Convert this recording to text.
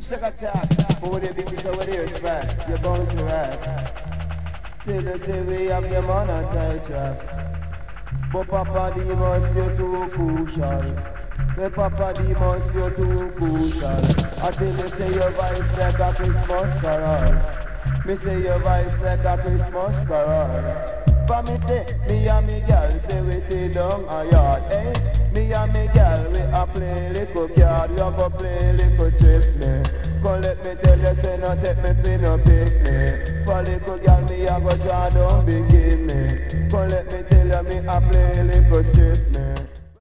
shake attack. Over the big show with the spot, you're bound to rap. Till they say we have your man on tight trap. But Papa Demos, you're too crucial. The Papa Demos, you're too crucial. I tell you say your voice like a Christmas carol. Me say your voice like a Christmas carol. But me say, me and me girl say we sit down a yard, eh? Me and me girl we a play little card. We a go play little strip me. Come let me tell you say no take me fi no pick me. For little girl me a go draw down bikini. Come let me tell you me a play little strip me.